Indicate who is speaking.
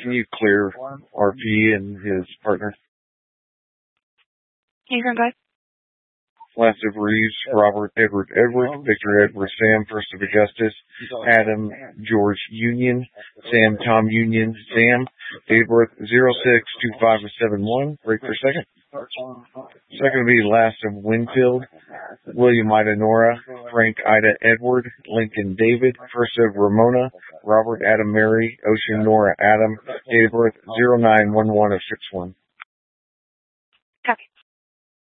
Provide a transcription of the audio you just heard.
Speaker 1: Can you clear RP and his partner?
Speaker 2: You can go ahead.
Speaker 1: Last of Reeves, Robert Edward, Victor Edward Sam, First of Augustus, Adam George Union, Sam Tom Union, Sam, date of birth 062571, break for a second. Second will be Last of Winfield, William Ida Nora, Frank Ida Edward, Lincoln David, First of Ramona, Robert Adam Mary, Ocean Nora Adam, date of birth 0911 of 61.
Speaker 2: Copy.